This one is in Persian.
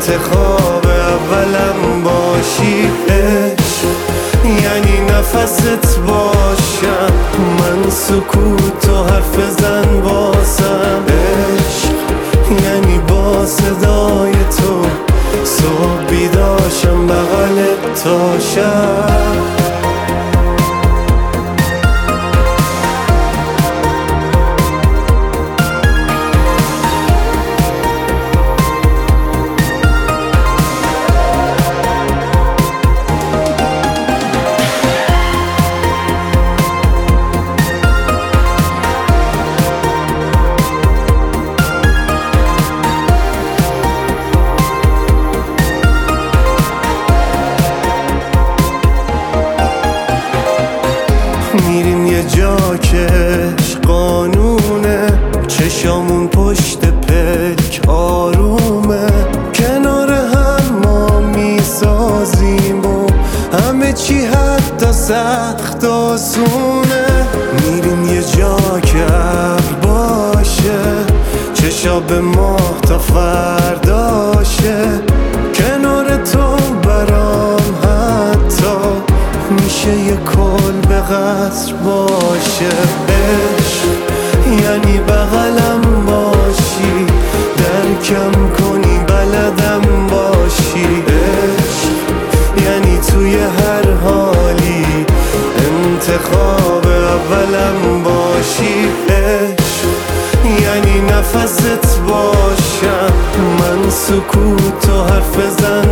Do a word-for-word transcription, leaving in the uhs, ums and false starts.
انتخاب اولم باشی. عشق یعنی نفست باشم، من سکوت و حرف زن باسم. عشق یعنی با صدای تو صبح بیداشم بغلت تا شب. میریم یه جا که قانونه، چشامون پشت پلک آرومه، کنار هم ما میسازیم و همه چی حتی سخت آسونه. میریم یه جا که ابر باشه، چشا به ماه تا فرداشه، کنار تو برام حتی میشه یه کل به قصر باشه. عشق یعنی بغلم باشی، درکم کنی بلدم باشی. عشق یعنی توی هر حالی انتخاب اولم باشی. عشق یعنی نفست باشم، من سکوت و حرف زن